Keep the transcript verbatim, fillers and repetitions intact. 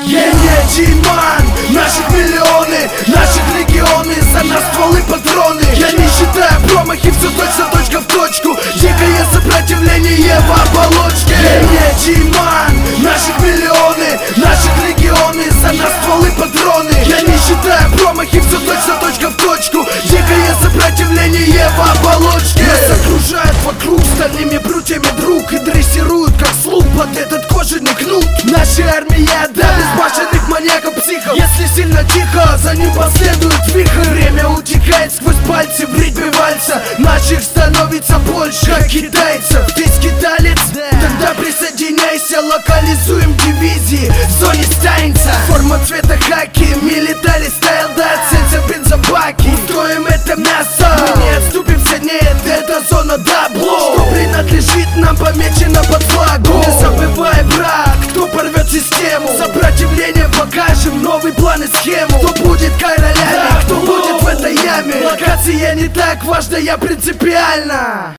Я не Диман, наших миллионы, наших регионы, за нас стволы патроны. Я не считаю промахи, все точно точка в точку. Дикое сопротивление в оболочке. Я не Диман, наших миллионы, наших регионы, за нас стволы патроны. Я не считаю промахи, все точно точка в точку. Дикое сопротивление в оболочке. Нас окружают вокруг стальными прутьями друг и дрессируют как слуг под этот кожаный кнут. Наша армия, да, безбашенных маньяков, психов. Если сильно тихо, за ним последует вихрь. Время утекает сквозь пальцы в ритме вальса. Наших становится больше, как китайцев. Ты скиталец? Тогда присоединяйся, локализуем дивизии в зоне станется. Форма цвета хаки, милитари стайл, да, целься в бензобаки. Устроим это мясо, мы не отступимся, нет, это зона дабло. Что принадлежит нам, помечено под флагом. Не забывай, брат, кто порвет систему. Сопротивление покажем, новый план и схему. Кто будет королями, кто будет в этой яме. Локация не так важна, я принципиально.